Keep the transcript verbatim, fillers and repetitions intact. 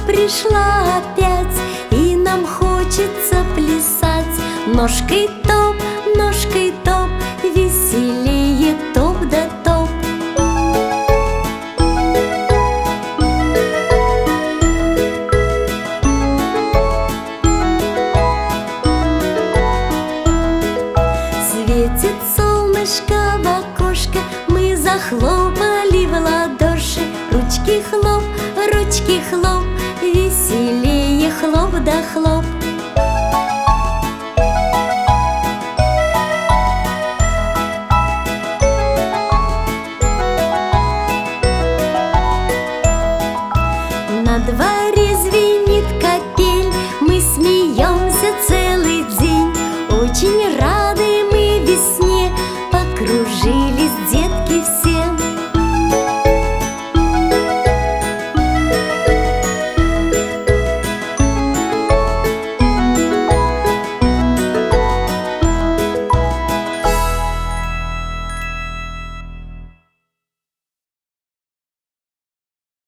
пришла опять, и нам хочется плясать. Ножкой топ, ножкой топ, веселее топ да топ. Светит солнышко в окошко, мы захлопали в ладоши. Ручки хлоп, ручки хлоп, веселее хлоп да хлоп. На дворе звенит капель, мы смеемся целый день. Очень рады мы весне, покружили